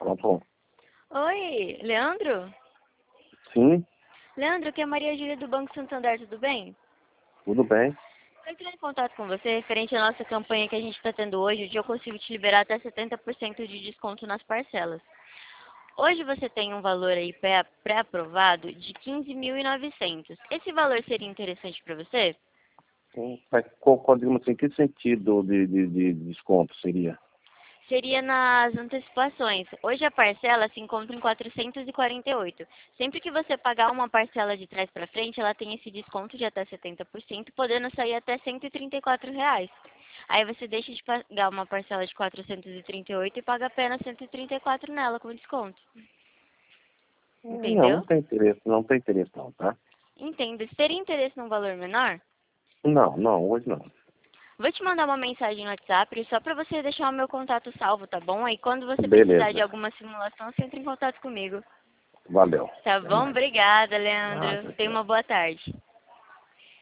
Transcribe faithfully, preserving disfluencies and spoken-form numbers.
Pronto. Oi, Leandro? Sim, Leandro, aqui é a Maria Júlia do Banco Santander, tudo bem? tudo bem. Eu entrei em contato com você referente à nossa campanha que a gente está tendo hoje, onde eu consigo te liberar até setenta por cento de desconto nas parcelas. Hoje você tem um valor aí pré- pré-aprovado de quinze mil e novecentos. Esse valor seria interessante para você? Sim. Mas qual, qual, digamos assim, que sentido de, de, de desconto seria? Seria nas antecipações. Hoje a parcela se encontra em quatrocentos e quarenta e oito. Sempre que você pagar uma parcela de trás para frente, ela tem esse desconto de até setenta por cento, podendo sair até cento e trinta e quatro reais. Aí você deixa de pagar uma parcela de quatrocentos e trinta e oito e paga apenas cento e trinta e quatro nela com desconto. Não, não Entendeu? tem interesse, não tem interesse não, tá? Entendo. Você teria interesse num valor menor? Não, não, hoje não. Vou te mandar uma mensagem no WhatsApp só para você deixar o meu contato salvo, tá bom? Aí quando você precisar de Beleza, alguma simulação, você entra em contato comigo. valeu. Tá Até bom? mais. Obrigada, Ah, Leandro. tchau, Tenha tchau. uma boa tarde.